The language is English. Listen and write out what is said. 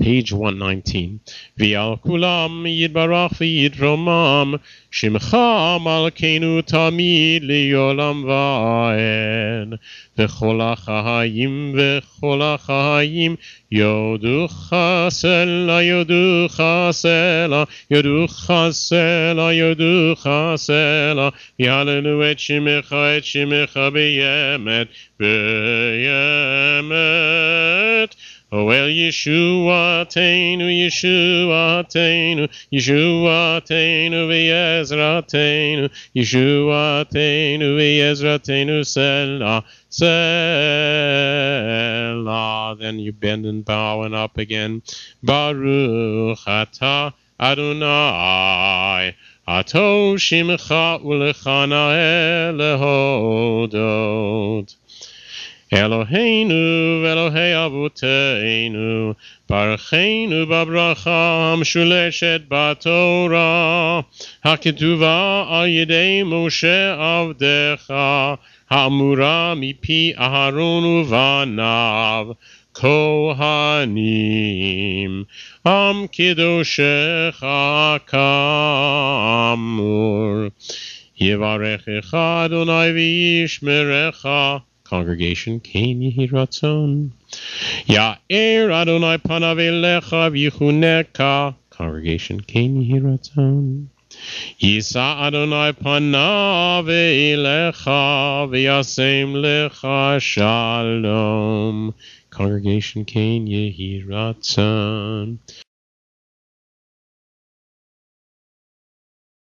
Page 119. V'al kulam yitbarach v'yitromam, Shimcha malkeinu tamid li'olam va'ed. V'chol ha'chayim v'chol ha'chayim, Yoducha sela, Yoducha sela, Yoducha sela, Yoducha sela, Yalelu et shimecha beyemet, beyemet. Oel Yeshuateinu, Yeshuateinu, Yeshuateinu v'yezrateinu, Yeshuateinu v'yezrateinu, Selah, Selah. Then you bend and bow and up again. Baruch atah Adonai, ato shimcha u'lechana elehodot. Eloheinu Elohei Avuteinu, Barucheinu b'bracha hamshuleshet b'Torah, hakituva al yedei Moshe avdecha, ha'amura mipi Aharon uvanav, Kohanim, am kidoshecha kamur. Yevarechecha Adonai v'yishmerecha. Congregation, Kain Yehi Ratzon. Ya'er Adonai panav elecha v'yichuneka. Congregation, Kain Yehi Ratzon. Yisa Adonai panav elecha v'yasem lecha shalom. Congregation, Kain Yehi Ratzon.